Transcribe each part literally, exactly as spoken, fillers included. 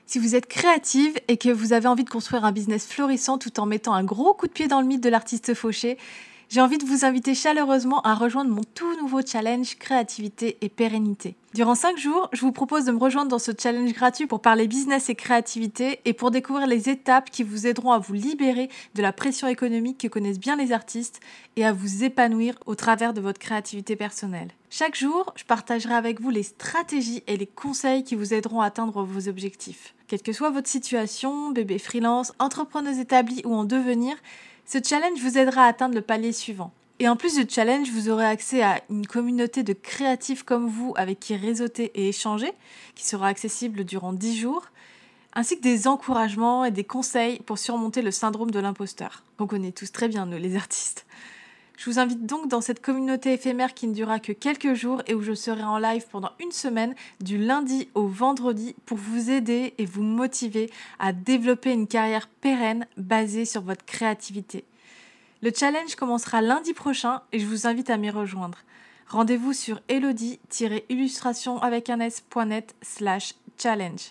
Si vous êtes créative et que vous avez envie de construire un business florissant tout en mettant un gros coup de pied dans le mythe de l'artiste fauché, j'ai envie de vous inviter chaleureusement à rejoindre mon tout nouveau challenge créativité et pérennité. Durant cinq jours, je vous propose de me rejoindre dans ce challenge gratuit pour parler business et créativité et pour découvrir les étapes qui vous aideront à vous libérer de la pression économique que connaissent bien les artistes et à vous épanouir au travers de votre créativité personnelle. Chaque jour, je partagerai avec vous les stratégies et les conseils qui vous aideront à atteindre vos objectifs. Quelle que soit votre situation, bébé freelance, entrepreneuse établie ou en devenir, ce challenge vous aidera à atteindre le palier suivant. Et en plus du challenge, vous aurez accès à une communauté de créatifs comme vous avec qui réseauter et échanger, qui sera accessible durant dix jours, ainsi que des encouragements et des conseils pour surmonter le syndrome de l'imposteur, qu'on connaît tous très bien, nous les artistes. Je vous invite donc dans cette communauté éphémère qui ne durera que quelques jours et où je serai en live pendant une semaine, du lundi au vendredi, pour vous aider et vous motiver à développer une carrière pérenne basée sur votre créativité. Le challenge commencera lundi prochain et je vous invite à m'y rejoindre. Rendez-vous sur elodie-illustration avec un s.net slash challenge.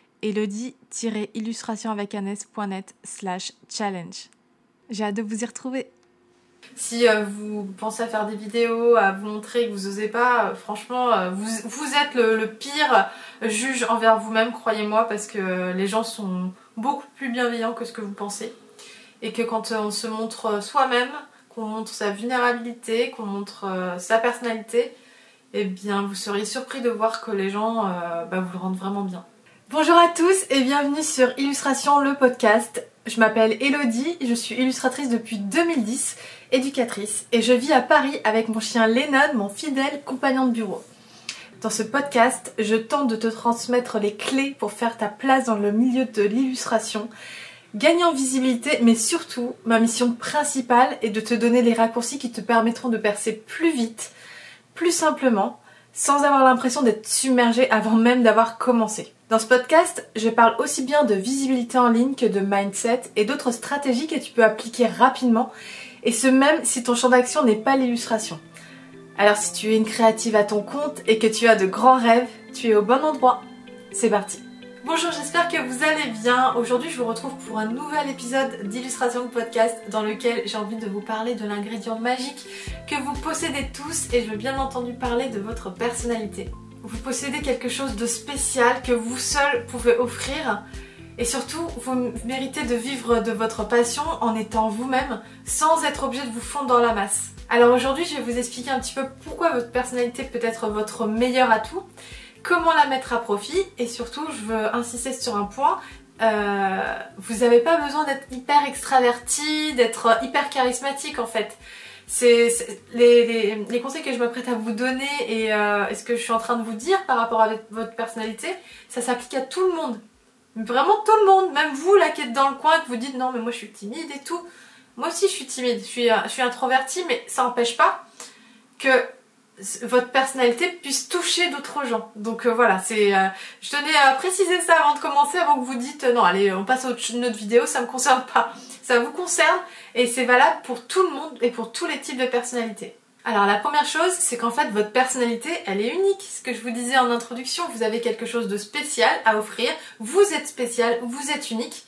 elodie-illustration avec un s.net slash challenge. J'ai hâte de vous y retrouver. Si euh, vous pensez à faire des vidéos, à vous montrer que vous osez pas, euh, franchement, euh, vous, vous êtes le, le pire juge envers vous-même, croyez-moi, parce que euh, les gens sont beaucoup plus bienveillants que ce que vous pensez. Et que quand euh, on se montre soi-même, qu'on montre sa vulnérabilité, qu'on montre euh, sa personnalité, eh bien vous seriez surpris de voir que les gens euh, bah, vous le rendent vraiment bien. Bonjour à tous et bienvenue sur Illustration, le podcast. Je m'appelle Elodie, je suis illustratrice depuis deux mille dix, éducatrice, et je vis à Paris avec mon chien Lennon, mon fidèle compagnon de bureau. Dans ce podcast, je tente de te transmettre les clés pour faire ta place dans le milieu de l'illustration, gagner en visibilité, mais surtout, ma mission principale est de te donner les raccourcis qui te permettront de percer plus vite, plus simplement, sans avoir l'impression d'être submergé avant même d'avoir commencé. Dans ce podcast, je parle aussi bien de visibilité en ligne que de mindset et d'autres stratégies que tu peux appliquer rapidement, et ce même si ton champ d'action n'est pas l'illustration. Alors si tu es une créative à ton compte et que tu as de grands rêves, tu es au bon endroit. C'est parti. Bonjour, j'espère que vous allez bien. Aujourd'hui, je vous retrouve pour un nouvel épisode d'Illustration de podcast dans lequel j'ai envie de vous parler de l'ingrédient magique que vous possédez tous, et je veux bien entendu parler de votre personnalité. Vous possédez quelque chose de spécial que vous seul pouvez offrir, et surtout, vous méritez de vivre de votre passion en étant vous-même sans être obligé de vous fondre dans la masse. Alors aujourd'hui, je vais vous expliquer un petit peu pourquoi votre personnalité peut être votre meilleur atout, comment la mettre à profit, et surtout je veux insister sur un point, euh, vous n'avez pas besoin d'être hyper extraverti, d'être hyper charismatique en fait. C'est, c'est les, les, les conseils que je m'apprête à vous donner et, euh, et ce que je suis en train de vous dire par rapport à votre personnalité, ça s'applique à tout le monde. Vraiment tout le monde, même vous là qui êtes dans le coin et que vous dites non mais moi je suis timide et tout. Moi aussi je suis timide, je suis, je suis introvertie, mais ça n'empêche pas que votre personnalité puisse toucher d'autres gens. Donc euh, voilà, c'est, euh, je tenais à préciser ça avant de commencer, avant que vous dites euh, non allez on passe à une autre vidéo, ça me concerne pas. Ça vous concerne et c'est valable pour tout le monde et pour tous les types de personnalités. Alors la première chose, c'est qu'en fait votre personnalité elle est unique. Ce que je vous disais en introduction, vous avez quelque chose de spécial à offrir, vous êtes spécial, vous êtes unique.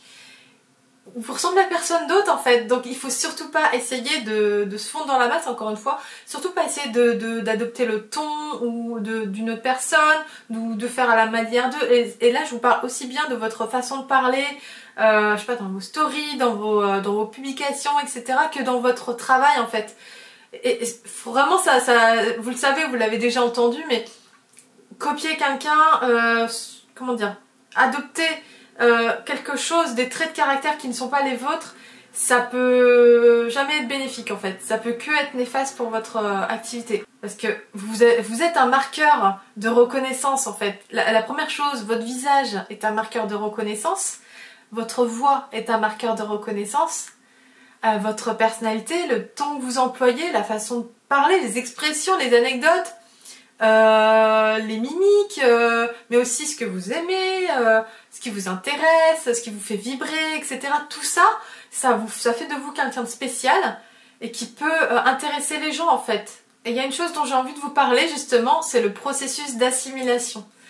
Vous ressemblez à personne d'autre en fait, donc il faut surtout pas essayer de, de se fondre dans la masse, encore une fois, surtout pas essayer de, de, d'adopter le ton ou de, d'une autre personne, ou de faire à la manière d'eux, et, et là je vous parle aussi bien de votre façon de parler, euh, je sais pas, dans vos stories, dans vos, euh, dans vos publications, et cetera, que dans votre travail en fait. Et, et vraiment ça, ça, vous le savez, vous l'avez déjà entendu, mais copier quelqu'un, euh, comment dire, adopter Euh, quelque chose, des traits de caractère qui ne sont pas les vôtres, ça peut jamais être bénéfique en fait, ça peut que être néfaste pour votre euh, activité, parce que vous êtes, vous êtes un marqueur de reconnaissance en fait. La, la première chose, votre visage est un marqueur de reconnaissance, votre voix est un marqueur de reconnaissance, euh, votre personnalité, le ton que vous employez, la façon de parler, les expressions, les anecdotes, Euh, les mimiques, euh, mais aussi ce que vous aimez, euh, ce qui vous intéresse, ce qui vous fait vibrer, et cetera. Tout ça, ça, vous, ça fait de vous quelqu'un de spécial et qui peut euh, intéresser les gens en fait. Et il y a une chose dont j'ai envie de vous parler justement, c'est le processus d'assimilation.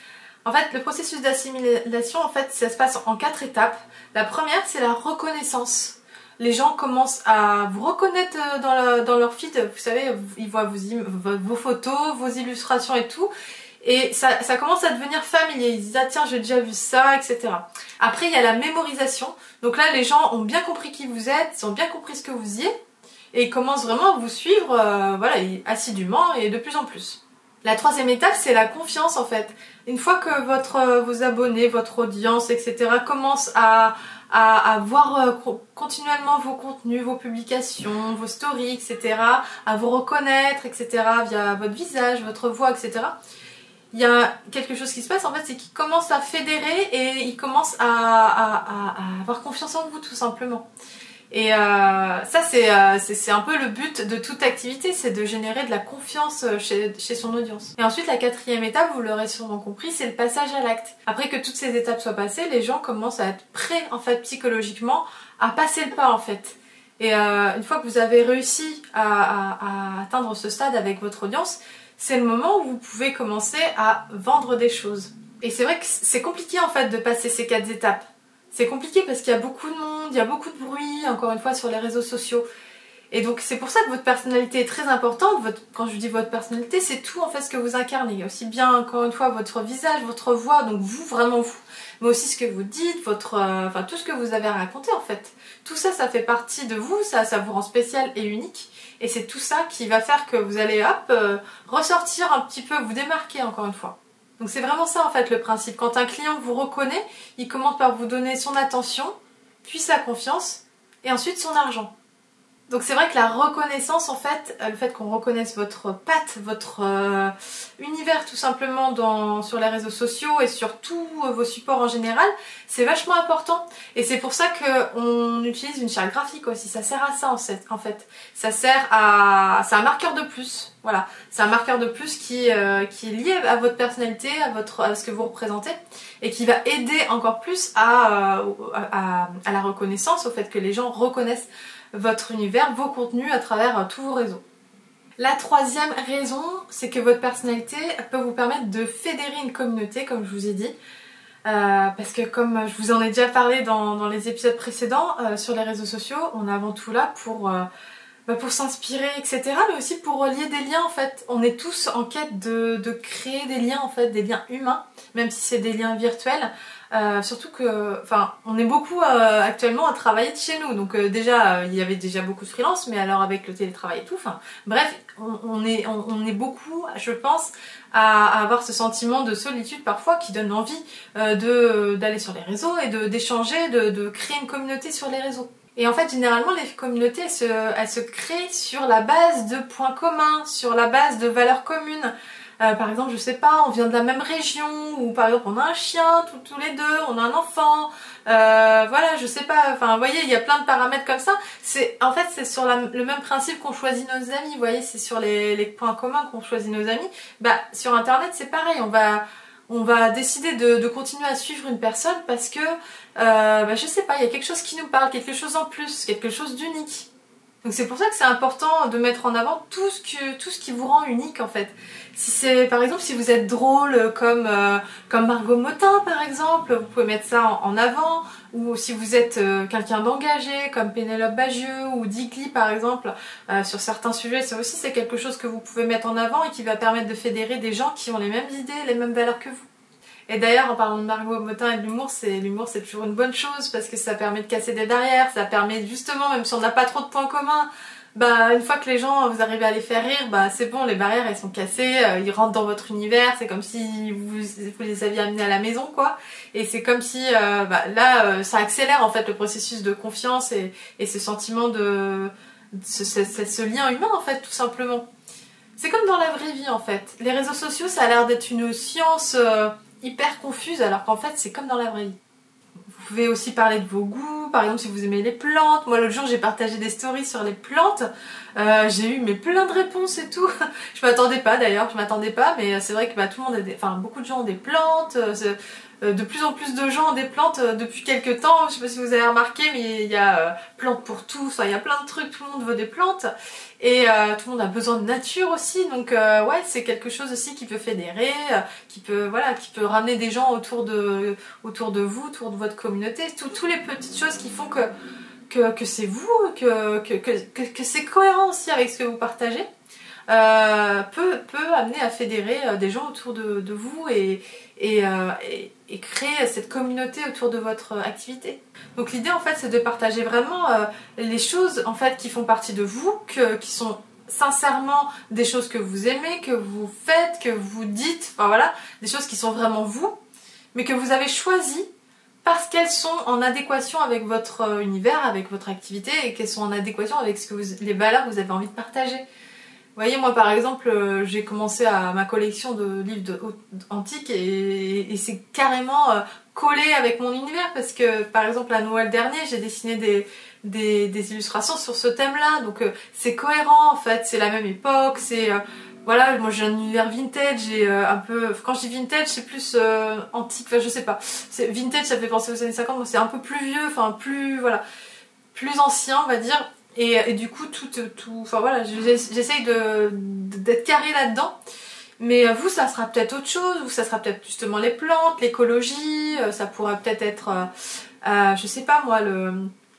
En fait, le processus d'assimilation, en fait, ça se passe en quatre étapes. La première, c'est la reconnaissance. Les gens commencent à vous reconnaître dans, le, dans leur feed. Vous savez, ils voient vos, vos photos, vos illustrations et tout. Et ça, ça commence à devenir familier. Ils disent « Ah tiens, j'ai déjà vu ça, et cetera » Après, il y a la mémorisation. Donc là, les gens ont bien compris qui vous êtes, ils ont bien compris ce que vous y êtes. Et ils commencent vraiment à vous suivre euh, voilà, assidûment et de plus en plus. La troisième étape, c'est la confiance en fait. Une fois que votre, vos abonnés, votre audience, et cetera commencent à, à, à voir euh, continuellement vos contenus, vos publications, vos stories, et cetera, à vous reconnaître, et cetera, via votre visage, votre voix, et cetera, il y a quelque chose qui se passe en fait, c'est qu'ils commencent à fédérer et ils commencent à, à, à, à avoir confiance en vous tout simplement. Et euh, ça, c'est euh, un peu le but de toute activité, c'est de générer de la confiance chez, chez son audience. Et ensuite, la quatrième étape, vous l'aurez sûrement compris, c'est le passage à l'acte. Après que toutes ces étapes soient passées, les gens commencent à être prêts, en fait, psychologiquement, à passer le pas, en fait. Et euh, une fois que vous avez réussi à, à, à atteindre ce stade avec votre audience, c'est le moment où vous pouvez commencer à vendre des choses. Et c'est vrai que c'est compliqué, en fait, de passer ces quatre étapes. C'est compliqué parce qu'il y a beaucoup de monde, il y a beaucoup de bruit, encore une fois, sur les réseaux sociaux. Et donc c'est pour ça que votre personnalité est très importante. Votre, quand je dis votre personnalité, c'est tout en fait ce que vous incarnez. Aussi bien, encore une fois, votre visage, votre voix, donc vous, vraiment vous. Mais aussi ce que vous dites, votre, euh, enfin tout ce que vous avez à raconter en fait. Tout ça, ça fait partie de vous, ça, ça vous rend spécial et unique. Et c'est tout ça qui va faire que vous allez, hop, euh, ressortir un petit peu, vous démarquer encore une fois. Donc c'est vraiment ça en fait le principe. Quand un client vous reconnaît, il commence par vous donner son attention, puis sa confiance, et ensuite son argent. Donc c'est vrai que la reconnaissance en fait, le fait qu'on reconnaisse votre patte, votre euh, univers tout simplement dans, sur les réseaux sociaux et sur tous vos supports en général, c'est vachement important. Et c'est pour ça qu'on utilise une charte graphique aussi, ça sert à ça en fait. Ça sert à... c'est un marqueur de plus, voilà. C'est un marqueur de plus qui, euh, qui est lié à votre personnalité, à, votre, à ce que vous représentez et qui va aider encore plus à, à, à la reconnaissance, au fait que les gens reconnaissent votre univers, vos contenus à travers euh, tous vos réseaux. La troisième raison, c'est que votre personnalité peut vous permettre de fédérer une communauté, comme je vous ai dit. Euh, parce que comme je vous en ai déjà parlé dans, dans les épisodes précédents, euh, sur les réseaux sociaux, on est avant tout là pour, euh, bah pour s'inspirer, et cetera. Mais aussi pour lier des liens en fait. On est tous en quête de, de créer des liens en fait, des liens humains, même si c'est des liens virtuels. Euh, surtout que, enfin, on est beaucoup euh, actuellement à travailler de chez nous. Donc euh, déjà, euh, il y avait déjà beaucoup de freelance, mais alors avec le télétravail et tout, enfin, bref, on, on, est, on, on est beaucoup, je pense, à, à avoir ce sentiment de solitude parfois qui donne envie euh, de d'aller sur les réseaux et de d'échanger, de, de créer une communauté sur les réseaux. Et en fait, généralement, les communautés, elles se, elles se créent sur la base de points communs, sur la base de valeurs communes. Euh, par exemple, je sais pas, on vient de la même région, ou par exemple on a un chien, tous, tous les deux, on a un enfant, euh, voilà, je sais pas, enfin, vous voyez, il y a plein de paramètres comme ça. C'est, en fait, c'est sur la, le même principe qu'on choisit nos amis, vous voyez, c'est sur les, les points communs qu'on choisit nos amis. Bah, sur Internet, c'est pareil, on va, on va décider de, de continuer à suivre une personne parce que, euh, bah, je sais pas, il y a quelque chose qui nous parle, quelque chose en plus, quelque chose d'unique. Donc c'est pour ça que c'est important de mettre en avant tout ce, que, tout ce qui vous rend unique en fait. Si c'est par exemple si vous êtes drôle comme, euh, comme Margot Motin par exemple, vous pouvez mettre ça en, en avant. Ou si vous êtes euh, quelqu'un d'engagé comme Pénélope Bagieux ou Digli par exemple, euh, sur certains sujets, ça aussi c'est quelque chose que vous pouvez mettre en avant et qui va permettre de fédérer des gens qui ont les mêmes idées, les mêmes valeurs que vous. Et d'ailleurs, en parlant de Margot Motin et de l'humour, c'est l'humour c'est toujours une bonne chose parce que ça permet de casser des barrières, ça permet justement, même si on n'a pas trop de points communs, bah une fois que les gens, vous arrivez à les faire rire, bah c'est bon, les barrières elles sont cassées, euh, ils rentrent dans votre univers, c'est comme si vous, vous les aviez amenés à la maison quoi. Et c'est comme si, euh, bah, là, euh, ça accélère en fait le processus de confiance et, et ce sentiment de, ce, ce, ce, ce lien humain en fait, tout simplement. C'est comme dans la vraie vie en fait. Les réseaux sociaux, ça a l'air d'être une science euh, hyper confuse alors qu'en fait c'est comme dans la vraie vie. Vous pouvez aussi parler de vos goûts, par exemple si vous aimez les plantes. Moi l'autre jour j'ai partagé des stories sur les plantes, euh, j'ai eu mais plein de réponses et tout. Je m'attendais pas d'ailleurs, je m'attendais pas, mais c'est vrai que bah, tout le monde a des... enfin beaucoup de gens ont des plantes, euh, euh, de plus en plus de gens ont des plantes euh, depuis quelques temps. Je sais pas si vous avez remarqué, mais il y a euh, plantes pour tout, enfin, il y a plein de trucs, tout le monde veut des plantes. Et euh, tout le monde a besoin de nature aussi, donc euh, ouais, c'est quelque chose aussi qui peut fédérer, euh, qui peut voilà, qui peut ramener des gens autour de autour de vous, autour de votre communauté, tous les petites choses qui font que que, que c'est vous, que que, que, que, que c'est cohérent aussi avec ce que vous partagez, euh, peut peut amener à fédérer euh, des gens autour de, de vous et et, euh, et et créer cette communauté autour de votre activité. Donc l'idée en fait c'est de partager vraiment euh, les choses en fait qui font partie de vous, que, qui sont sincèrement des choses que vous aimez, que vous faites, que vous dites, enfin voilà, des choses qui sont vraiment vous, mais que vous avez choisies parce qu'elles sont en adéquation avec votre univers, avec votre activité et qu'elles sont en adéquation avec ce que vous, les valeurs que vous avez envie de partager. Vous voyez, moi par exemple, euh, j'ai commencé à ma collection de livres de, antiques et, et c'est carrément euh, collé avec mon univers parce que par exemple à Noël dernier, j'ai dessiné des, des, des illustrations sur ce thème-là, donc euh, c'est cohérent en fait, c'est la même époque, c'est... Euh, voilà, moi j'ai un univers vintage et euh, un peu... Quand je dis vintage, c'est plus euh, antique, enfin je sais pas. Vintage, ça fait penser aux années cinquante, donc c'est un peu plus vieux, enfin plus... Voilà, plus ancien on va dire. Et, et du coup, tout, tout, enfin voilà, j'essaye de, d'être carré là-dedans. Mais vous, ça sera peut-être autre chose, ou ça sera peut-être justement les plantes, l'écologie, ça pourrait peut-être être, euh, euh, je sais pas moi, le,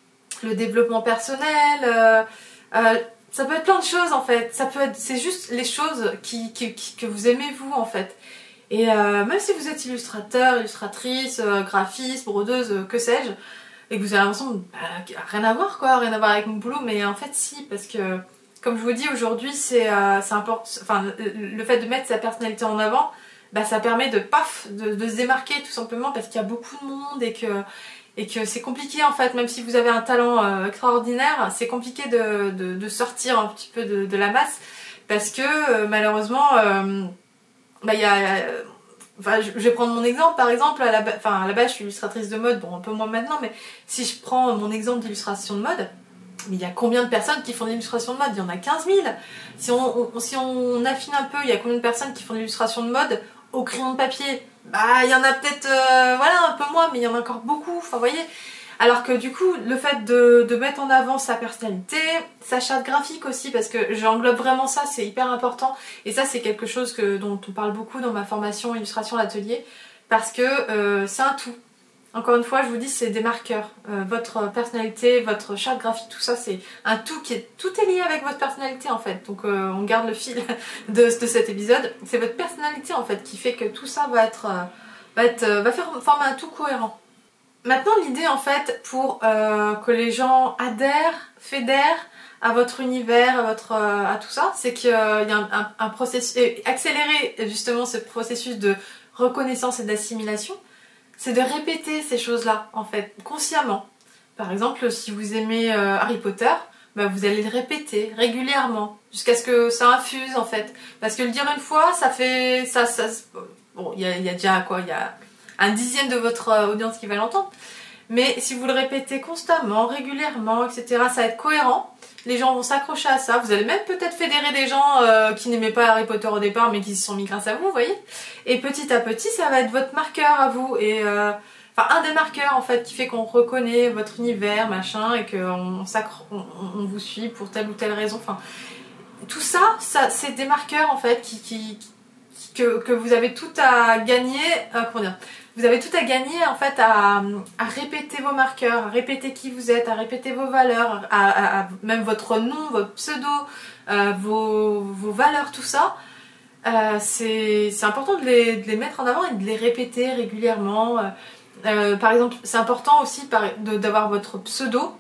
le développement personnel, euh, euh, ça peut être plein de choses en fait. Ça peut être, c'est juste les choses qui, qui, qui, que vous aimez vous en fait. Et euh, même si vous êtes illustrateur, illustratrice, euh, graphiste, brodeuse, euh, que sais-je, et que vous avez l'impression de bah, rien à voir quoi, rien à voir avec mon boulot, mais en fait si, parce que comme je vous dis aujourd'hui, c'est euh, important, enfin le fait de mettre sa personnalité en avant, bah ça permet de paf, de, de se démarquer tout simplement parce qu'il y a beaucoup de monde et que et que c'est compliqué en fait, même si vous avez un talent euh, extraordinaire, c'est compliqué de, de, de sortir un petit peu de, de la masse parce que euh, malheureusement, euh, bah il y a euh, Enfin, je vais prendre mon exemple, par exemple, à la, ba... enfin, à la base je suis illustratrice de mode, bon un peu moins maintenant, mais si je prends mon exemple d'illustration de mode, mais il y a combien de personnes qui font de l'illustration de mode? Il y en a quinze mille. Si on, on, si on affine un peu, il y a combien de personnes qui font de l'illustration de mode au crayon de papier? Bah il y en a peut-être, euh, voilà, un peu moins, mais il y en a encore beaucoup, enfin vous voyez. Alors que du coup, le fait de, de mettre en avant sa personnalité, sa charte graphique aussi, parce que j'englobe vraiment ça, c'est hyper important. Et ça, c'est quelque chose que, dont on parle beaucoup dans ma formation illustration à l'atelier, parce que euh, c'est un tout. Encore une fois, je vous dis, c'est des marqueurs. Euh, votre personnalité, votre charte graphique, tout ça, c'est un tout qui est... Tout est lié avec votre personnalité, en fait. Donc, euh, on garde le fil de, de cet épisode. C'est votre personnalité, en fait, qui fait que tout ça va être... Euh, va, être euh, va faire former un tout cohérent. Maintenant, l'idée en fait pour euh, que les gens adhèrent, fédèrent à votre univers, à, votre, euh, à tout ça, c'est qu'il y a un, un, un processus, et accélérer justement ce processus de reconnaissance et d'assimilation, c'est de répéter ces choses-là en fait, consciemment. Par exemple, si vous aimez euh, Harry Potter, bah, vous allez le répéter régulièrement, jusqu'à ce que ça infuse en fait. Parce que le dire une fois, ça fait... ça, ça bon, il y a, y a déjà quoi, il y a... un dixième de votre audience qui va l'entendre. Mais si vous le répétez constamment, régulièrement, et cetera, ça va être cohérent. Les gens vont s'accrocher à ça. Vous allez même peut-être fédérer des gens euh, qui n'aimaient pas Harry Potter au départ, mais qui se sont mis grâce à vous, vous voyez. Et petit à petit, ça va être votre marqueur à vous. Et euh, enfin, un des marqueurs, en fait, qui fait qu'on reconnaît votre univers, machin, et qu'on on, on vous suit pour telle ou telle raison. Enfin, tout ça, ça c'est des marqueurs, en fait, qui... qui, qui Que, que vous avez tout à gagner, euh, comment dire, vous avez tout à gagner en fait à, à répéter vos marqueurs, à répéter qui vous êtes, à répéter vos valeurs, à, à, à même votre nom, votre pseudo, euh, vos, vos valeurs, tout ça. Euh, c'est important de les, de les mettre en avant et de les répéter régulièrement. Euh, par exemple, c'est important aussi d'avoir votre pseudo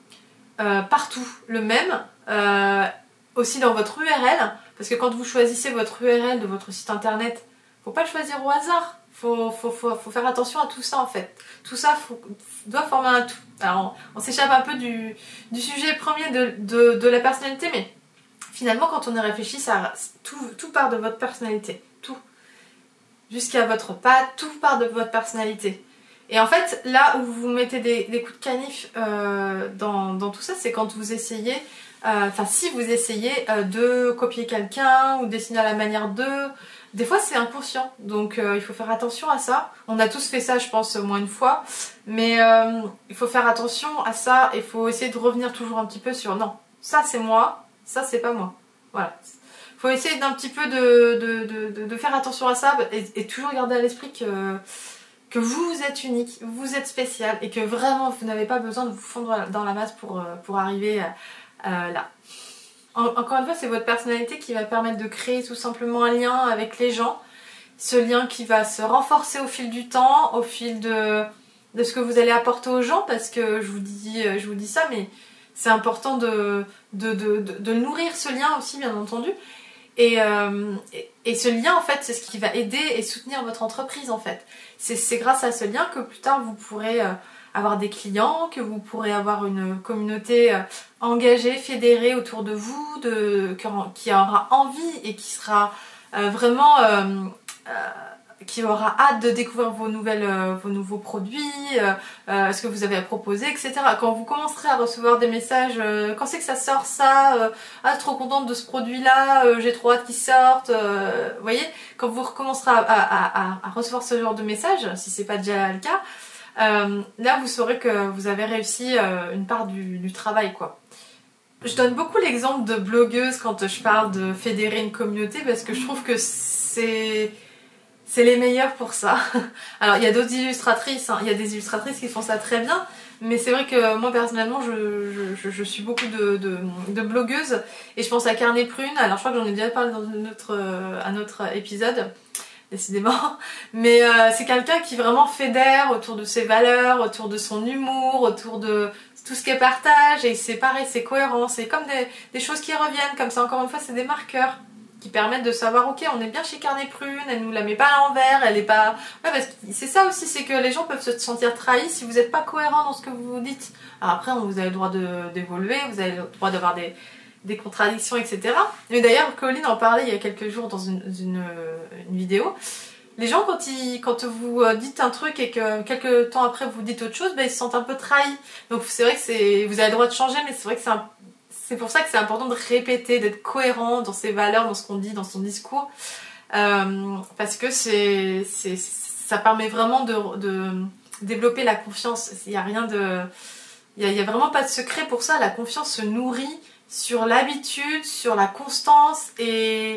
euh, partout, le même, euh, aussi dans votre U R L. Parce que quand vous choisissez votre U R L de votre site internet, faut pas le choisir au hasard. Faut, faut, faut, faut faire attention à tout ça en fait. Tout ça faut, doit former un tout. Alors on, on s'échappe un peu du, du sujet premier de, de, de la personnalité, mais finalement quand on y réfléchit, ça, tout, tout part de votre personnalité. Tout. Jusqu'à votre patte, tout part de votre personnalité. Et en fait, là où vous mettez des, des coups de canif euh, dans, dans tout ça, c'est quand vous essayez... Enfin, euh, si vous essayez euh, de copier quelqu'un ou dessiner à la manière d'eux, Des fois c'est inconscient, donc euh, il faut faire attention à ça. On a tous fait ça, je pense, au moins une fois, mais euh, il faut faire attention à ça, il faut essayer de revenir toujours un petit peu sur non, ça c'est moi, ça c'est pas moi. Voilà. Il faut essayer d'un petit peu de, de, de, de, de faire attention à ça et, et toujours garder à l'esprit que, que vous êtes unique, vous êtes spécial et que vraiment vous n'avez pas besoin de vous fondre dans la masse pour, pour arriver euh, là. Encore une fois, c'est votre personnalité qui va permettre de créer tout simplement un lien avec les gens. Ce lien qui va se renforcer au fil du temps, au fil de, de ce que vous allez apporter aux gens, parce que je vous dis, je vous dis ça, mais c'est important de, de, de, de, de nourrir ce lien aussi, bien entendu. Et, euh, et, et ce lien, en fait, c'est ce qui va aider et soutenir votre entreprise, en fait. C'est grâce à ce lien que plus tard, vous pourrez... Euh, avoir des clients, que vous pourrez avoir une communauté engagée, fédérée autour de vous, de, qui aura envie et qui sera euh, vraiment... Euh, euh, qui aura hâte de découvrir vos, nouvelles, euh, vos nouveaux produits, euh, euh, ce que vous avez à proposer, et cetera. Quand vous commencerez à recevoir des messages, euh, quand c'est que ça sort ça, euh, ah trop contente de ce produit-là, euh, j'ai trop hâte qu'il sorte, euh, vous voyez, quand vous recommencerez à, à, à, à recevoir ce genre de messages, si c'est pas déjà le cas, Euh, là vous saurez que vous avez réussi euh, une part du, du travail, quoi. Je donne beaucoup l'exemple de blogueuses quand je parle de fédérer une communauté parce que je trouve que c'est c'est les meilleures pour ça. Alors il y a d'autres illustratrices, hein. Il y a des illustratrices qui font ça très bien, mais c'est vrai que moi personnellement je, je, je suis beaucoup de, de, de blogueuses et je pense à Carnet Prune. Alors je crois que j'en ai déjà parlé dans une autre, un autre épisode, décidément, mais euh, c'est quelqu'un qui vraiment fédère autour de ses valeurs, autour de son humour, autour de tout ce qu'elle partage, et c'est pareil, c'est cohérent, c'est comme des, des choses qui reviennent, comme ça, encore une fois, c'est des marqueurs qui permettent de savoir, ok, on est bien chez Carnet Prune, elle nous la met pas à l'envers, elle est pas... Ouais, parce que c'est ça aussi, c'est que les gens peuvent se sentir trahis si vous n'êtes pas cohérent dans ce que vous dites. Alors après, vous avez le droit d'évoluer, vous avez le droit d'avoir des... des contradictions, et cetera. Mais d'ailleurs, Colline en parlait il y a quelques jours dans une, une, une vidéo. Les gens, quand, ils, quand vous dites un truc et que quelques temps après vous dites autre chose, ben, ils se sentent un peu trahis. Donc c'est vrai que c'est, vous avez le droit de changer, mais c'est vrai que c'est un, c'est pour ça que c'est important de répéter, d'être cohérent dans ses valeurs, dans ce qu'on dit, dans son discours. Euh, parce que c'est, c'est, ça permet vraiment de, de développer la confiance. Il n'y a rien de... Il n'y a, a vraiment pas de secret pour ça. La confiance se nourrit sur l'habitude, sur la constance, et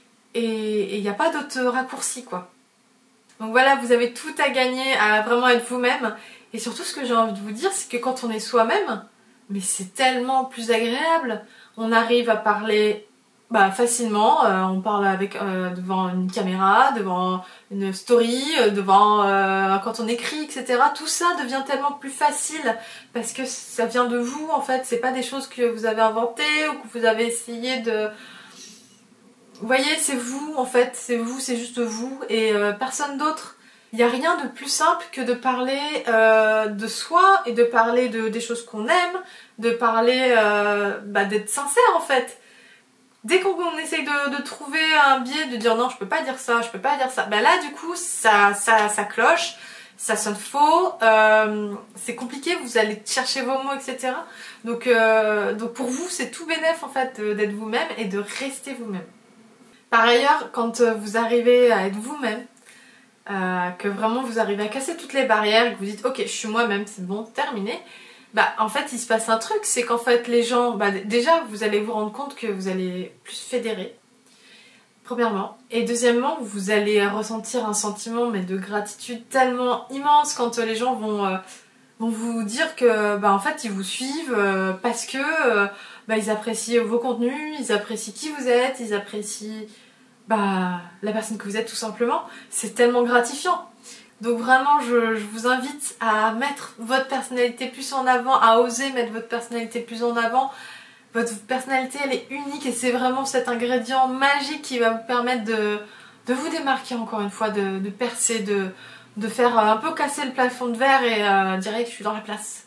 il n'y a pas d'autre raccourci, quoi. Donc voilà, vous avez tout à gagner à vraiment être vous-même. Et surtout, ce que j'ai envie de vous dire, c'est que quand on est soi-même, mais c'est tellement plus agréable. On arrive à parler bah, facilement, euh, on parle avec, euh, devant une caméra, devant une story, euh, devant euh, quand on écrit, et cetera. Tout ça devient tellement plus facile parce que ça vient de vous, en fait. C'est pas des choses que vous avez inventées ou que vous avez essayé de... Vous voyez, c'est vous, en fait. C'est vous, c'est juste vous et euh, personne d'autre. Il n'y a rien de plus simple que de parler euh, de soi et de parler de, des choses qu'on aime, de parler, euh, bah, d'être sincère, en fait. Dès qu'on essaye de, de trouver un biais, de dire non, je peux pas dire ça, je peux pas dire ça, ben là, du coup, ça, ça, ça cloche, ça sonne faux, euh, c'est compliqué, vous allez chercher vos mots, et cetera. Donc, euh, donc pour vous, c'est tout bénef, en fait, d'être vous-même et de rester vous-même. Par ailleurs, quand vous arrivez à être vous-même, euh, que vraiment vous arrivez à casser toutes les barrières et que vous dites ok, je suis moi-même, c'est bon, terminé. Bah en fait il se passe un truc, c'est qu'en fait les gens, bah déjà vous allez vous rendre compte que vous allez plus fédérer, premièrement, et deuxièmement vous allez ressentir un sentiment mais de gratitude tellement immense quand les gens vont, euh, vont vous dire que bah en fait ils vous suivent euh, parce que euh, bah, ils apprécient vos contenus, ils apprécient qui vous êtes, ils apprécient bah, la personne que vous êtes tout simplement. C'est tellement gratifiant. Donc vraiment, je, je vous invite à mettre votre personnalité plus en avant, à oser mettre votre personnalité plus en avant. Votre personnalité, elle est unique et c'est vraiment cet ingrédient magique qui va vous permettre de, de vous démarquer encore une fois, de, de percer, de, de faire un peu casser le plafond de verre et euh, direct, je suis dans la place.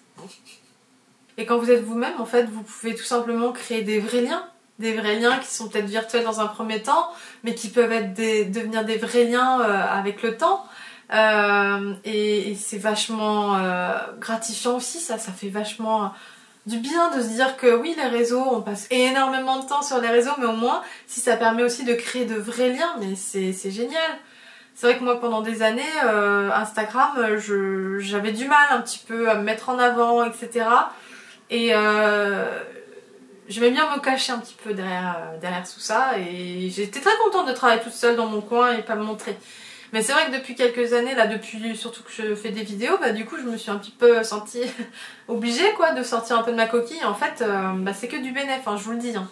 Et quand vous êtes vous-même, en fait, vous pouvez tout simplement créer des vrais liens. Des vrais liens qui sont peut-être virtuels dans un premier temps, mais qui peuvent être des, devenir des vrais liens euh, avec le temps. Euh, et, et c'est vachement euh, gratifiant aussi, ça, ça fait vachement du bien de se dire que oui, les réseaux, on passe énormément de temps sur les réseaux, mais au moins, si ça permet aussi de créer de vrais liens, mais c'est génial. C'est vrai que moi, pendant des années, euh, Instagram, j'avais du mal un petit peu à me mettre en avant, et cetera. Et euh, j'aimais bien me cacher un petit peu derrière, derrière tout ça. Et j'étais très contente de travailler toute seule dans mon coin et pas me montrer. Mais c'est vrai que depuis quelques années, là, depuis surtout que je fais des vidéos, bah du coup, je me suis un petit peu sentie obligée, quoi, de sortir un peu de ma coquille. En fait, euh, bah, c'est que du bénéfice, hein, je vous le dis. Hein.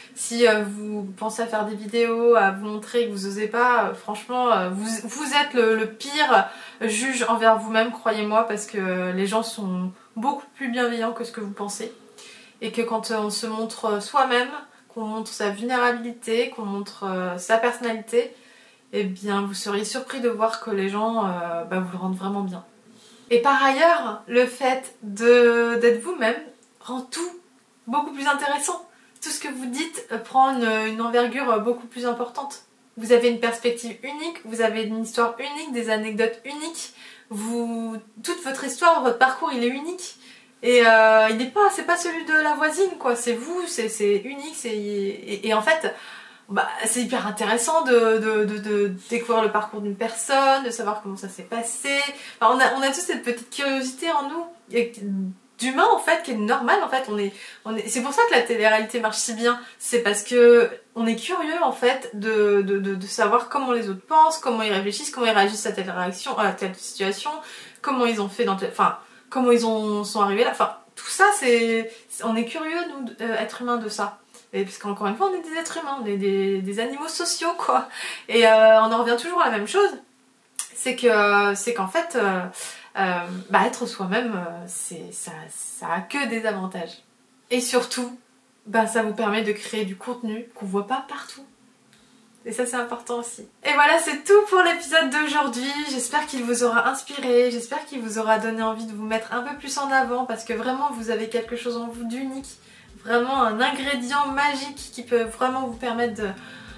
Si euh, vous pensez à faire des vidéos, à vous montrer que vous osez pas, euh, franchement, euh, vous, vous êtes le, le pire juge envers vous-même, croyez-moi, parce que les gens sont beaucoup plus bienveillants que ce que vous pensez. Et que quand on se montre soi-même, qu'on montre sa vulnérabilité, qu'on montre euh, sa personnalité, eh bien vous seriez surpris de voir que les gens euh, bah, vous le rendent vraiment bien. Et par ailleurs, le fait d'être vous-même rend tout beaucoup plus intéressant. Tout ce que vous dites prend une, une envergure beaucoup plus importante. Vous avez une perspective unique, vous avez une histoire unique, des anecdotes uniques. Vous, toute votre histoire, votre parcours, il est unique. Et euh, il n'est pas, c'est pas celui de la voisine, quoi. C'est vous, c'est unique. Et, et en fait, bah, c'est hyper intéressant de, de, de, de découvrir le parcours d'une personne, de savoir comment ça s'est passé. Enfin, on, a, on a tous cette petite curiosité en nous, d'humain en fait, qui est normale en fait. On est, on est, c'est pour ça que la télé-réalité marche si bien. C'est parce que on est curieux en fait de, de, de, de savoir comment les autres pensent, comment ils réfléchissent, comment ils réagissent à telle réaction, à telle situation, comment ils ont fait dans telle, enfin, comment ils ont, sont arrivés là. Enfin, tout ça, c'est, on est curieux nous, euh, être humains de ça. Et parce qu'encore une fois, on est des êtres humains, on est des, des animaux sociaux, quoi. Et euh, on en revient toujours à la même chose. C'est que, c'est qu'en fait, euh, euh, bah, être soi-même, euh, c'est, ça, ça a que des avantages. Et surtout, bah, ça vous permet de créer du contenu qu'on voit pas partout. Et ça, c'est important aussi. Et voilà, c'est tout pour l'épisode d'aujourd'hui. J'espère qu'il vous aura inspiré. J'espère qu'il vous aura donné envie de vous mettre un peu plus en avant parce que vraiment, vous avez quelque chose en vous d'unique. Vraiment un ingrédient magique qui peut vraiment vous permettre de,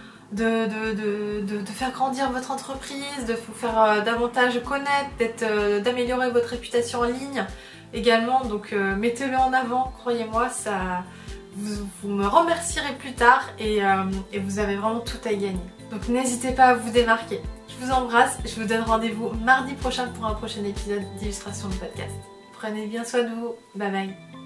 de, de, de, de, de faire grandir votre entreprise, de vous faire euh, davantage connaître, euh, d'améliorer votre réputation en ligne également. Donc euh, mettez-le en avant, croyez-moi, ça, vous, vous me remercierez plus tard et, euh, et vous avez vraiment tout à gagner. Donc n'hésitez pas à vous démarquer. Je vous embrasse, je vous donne rendez-vous mardi prochain pour un prochain épisode d'illustration de podcast. Prenez bien soin de vous, bye bye.